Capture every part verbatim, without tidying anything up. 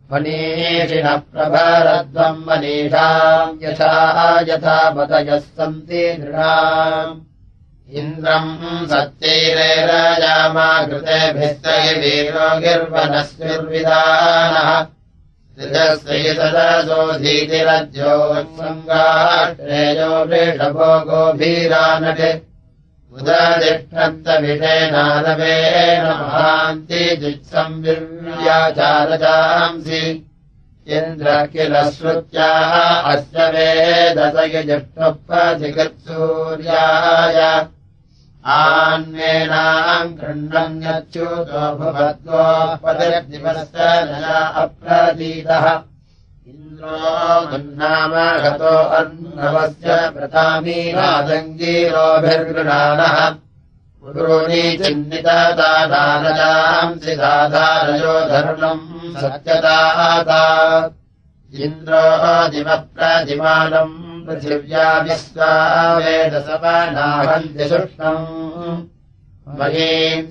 मनीषिणः प्रभरध्वम् मनीषाम् यथा यथा पतयः सन्ति नृणाम् इन्द्रम् सत्यैरेरयामाकृतेभिस्तैवीरो गिर्वनस्युर्विदानः त्रिजस्त्रीतदसोऽधीतिरज्योत्सङ्गाश्रेयो वृषभो गोभीरानटे उदतिष्ठन्तविषेनादवेन महान्ति जित्संविर्याचारजांसि इन्द्र किल श्रुत्याः अस्य वेदस यजुष्टोपजिगत्सूर्याय आन्वेनाम् गृह्णन्यच्युतो भुवद्गोपदिवस्य नया अप्रतीतः इन्द्रो दुन्नाम गतो अर्णवस्य प्रतामीनादङ्गीरोभिर्गृणानः पुरूणि चिन्नितदाधारजांसि दाधारयो धर्मम् सत्यदाता इन्द्रो दिवप्रतिमानम् पृथिव्या विश्वा वेदसवनाहन्ति शुष्णम् महीम्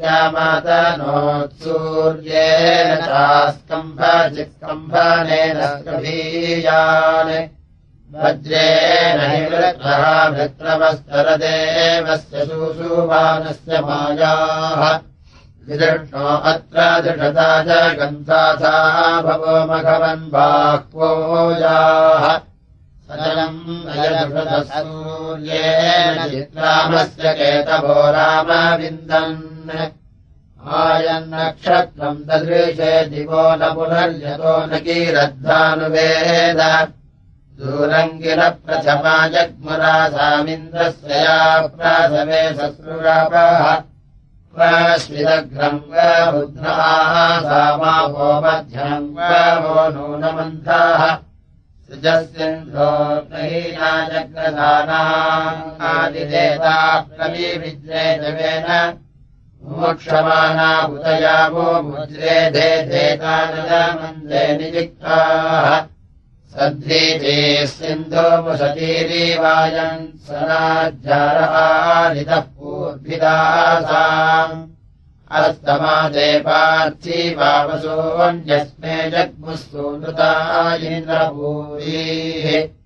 जिद्यामातनोत्सूर्येण चास्कम्भ चित्कम्भनेन स्कभीयान् वज्रेण हि वृत्रः वृत्रवस्तरदेवस्य सुषुवानस्य मायाः विदृष्णो अत्र दृढता च गन्धाथा भवो मघवन् बाह्वोजाः सजलम् अयदृषतः सूर्येण चित्रामस्य केतवो रामविन्दन् आयन्नक्षत्रम् ददृशे दिवो न पुनर्यतो न कीरद्धानुवेद दूरम् किल प्रथमा जग्मुरासामिन्द्रस्य या प्रासवे सस्रुरापः स्विदघ्रम् वुध्राः सामावो मध्यम् वो नूनमन्थाः सृजस्यन्द्रो नहीनाजग्रधानादिदेता प्रविविद्रेजवेन मोक्षमाना उदयावो मुद्रेधे धेतानदमन्दे निजिक्ताः सद्धीतेः सिन्धो मुसतीरीवायम् सनाज्जारहारितः पूर्भिदासाम् अस्तमादे पार्थिवावसोऽन्यस्मे जग्मुः सूनृता इन्द्रभूरिः